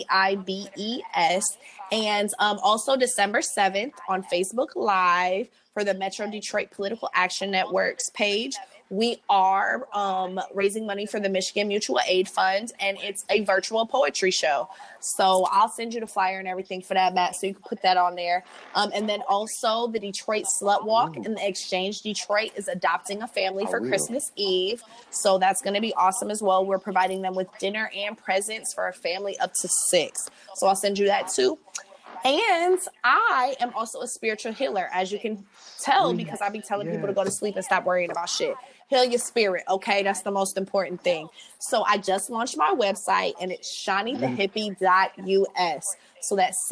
CHANISVIBES. And also December 7th on Facebook Live for the Metro Detroit Political Action Network's page. We are raising money for the Michigan Mutual Aid Fund, and it's a virtual poetry show. So I'll send you the flyer and everything for that, Matt, so you can put that on there. And then also the Detroit Slut Walk and the Exchange Detroit is adopting a family for Christmas Eve. So that's going to be awesome as well. We're providing them with dinner and presents for a family up to 6. So I'll send you that too. And I am also a spiritual healer, as you can tell, because I be telling people to go to sleep and stop worrying about shit. Heal your spirit, okay? That's the most important thing. So I just launched my website, and it's shanithehippie.us. So that's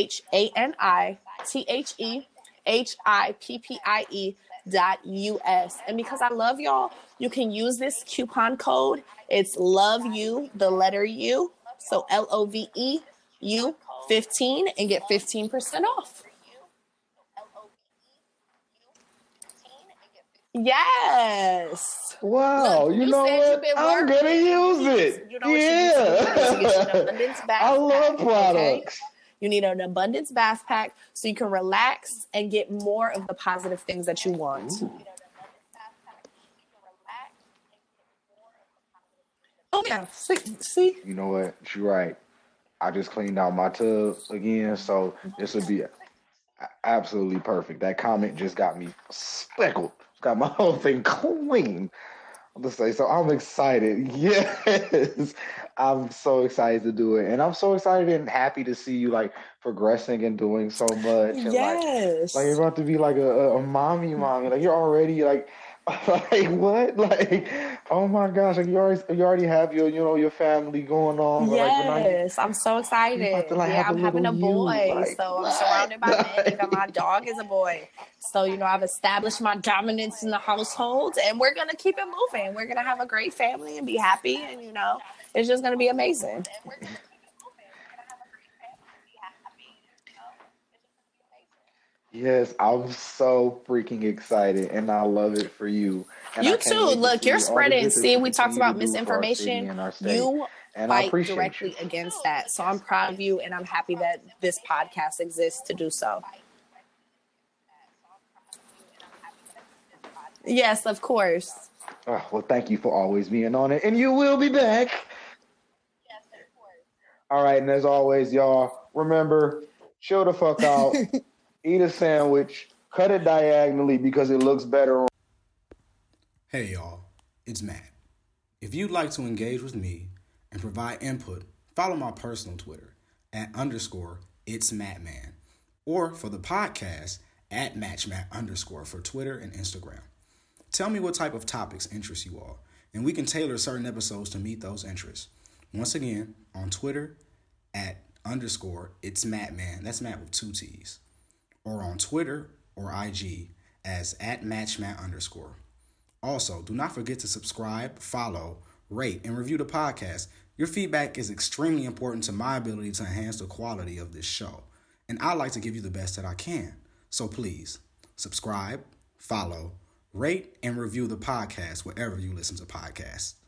CHANITHEHIPPIE.US. And because I love y'all, you can use this coupon code. It's love you, the letter U. So LOVEU 15 and get 15% off. Yes. Wow. Look, you know what? I'm going to use it. You know what I love products. Okay? You need an abundance bath pack so you can relax and get more of the positive things that you want. Ooh. Oh, yeah. See? You know what? You're right. I just cleaned out my tub again, so this would be absolutely perfect. That comment just got me speckled. Got my whole thing clean. I'll just say, so I'm excited. Yes, I'm so excited to do it. And I'm so excited and happy to see you like progressing and doing so much. And, yes. Like you're about to be like a mommy. Like you're already like what? Like, oh my gosh! Like you already have your family going on. Yes, I'm so excited. I'm having a boy, so I'm surrounded by men. Even my dog is a boy. So I've established my dominance in the household, and we're gonna keep it moving. We're gonna have a great family and be happy, and it's just gonna be amazing. Yes, I'm so freaking excited, and I love it for you. And you too. Look, you're spreading. See, we talked about misinformation. You fight directly against that. So I'm proud of you, and I'm happy that this podcast exists to do so. Yes, of course. Oh, well, thank you for always being on it, and you will be back. Yes, of course. All right, and as always, y'all, remember, chill the fuck out. Eat a sandwich, cut it diagonally because it looks better. Hey y'all, it's Matt. If you'd like to engage with me and provide input, follow my personal Twitter @_itsmattman, or for the podcast @matchmat_ for Twitter and Instagram. Tell me what type of topics interest you all, and we can tailor certain episodes to meet those interests. Once again, on Twitter @_itsmattman, that's Matt with 2 T's. Or on Twitter or IG as @matchmat_. Also, do not forget to subscribe, follow, rate, and review the podcast. Your feedback is extremely important to my ability to enhance the quality of this show, and I like to give you the best that I can. So please, subscribe, follow, rate, and review the podcast wherever you listen to podcasts.